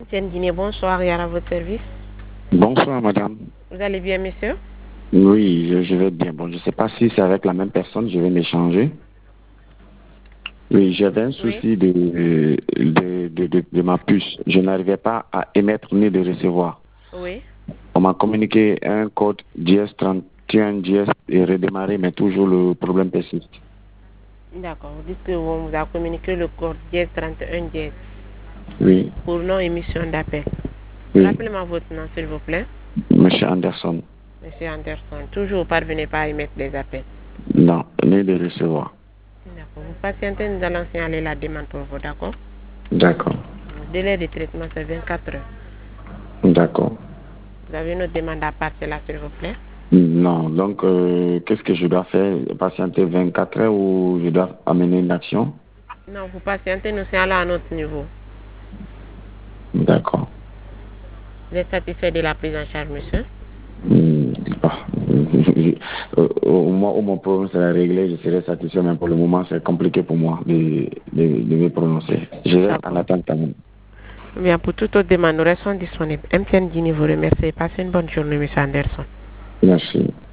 Tiens Dîner, bonsoir, Yara, à votre service. Bonsoir, madame. Vous allez bien, monsieur? Oui, je vais bien. Bon, je ne sais pas si c'est avec la même personne, je vais m'échanger. Oui, j'avais un Oui. souci de ma puce. Je n'arrivais pas à émettre ni de recevoir. Oui. On m'a communiqué un code DS31 DS et redémarrer, mais toujours le problème persiste. D'accord. Vous dites qu'on vous a communiqué le code dièse 31 dièse Oui, pour non-émission d'appel. oui, Rappelez-moi votre nom, s'il vous plaît. monsieur Anderson. Monsieur Anderson. Toujours, vous parvenez pas à émettre les appels. Non, ni de recevoir. D'accord. Vous patientez, nous allons signaler la demande pour vous, d'accord? D'accord, Le délai de traitement, c'est 24 heures. d'accord. Vous avez une autre demande à part cela, s'il vous plaît? Non, donc qu'est-ce que je dois faire? Patienter 24 heures ou je dois amener une action? Non, vous patientez, nous signalons à notre niveau. D'accord. Vous êtes satisfait de la prise en charge, monsieur? Bah, au moment où mon problème sera réglé, je serai satisfait, mais pour le moment, c'est compliqué pour moi de me prononcer. Je reste en D'accord. attente quand même. Bien, pour toute autre demande, nous restons disponibles. MTN Guinée vous remercie. Passez une bonne journée, monsieur Anderson. Merci.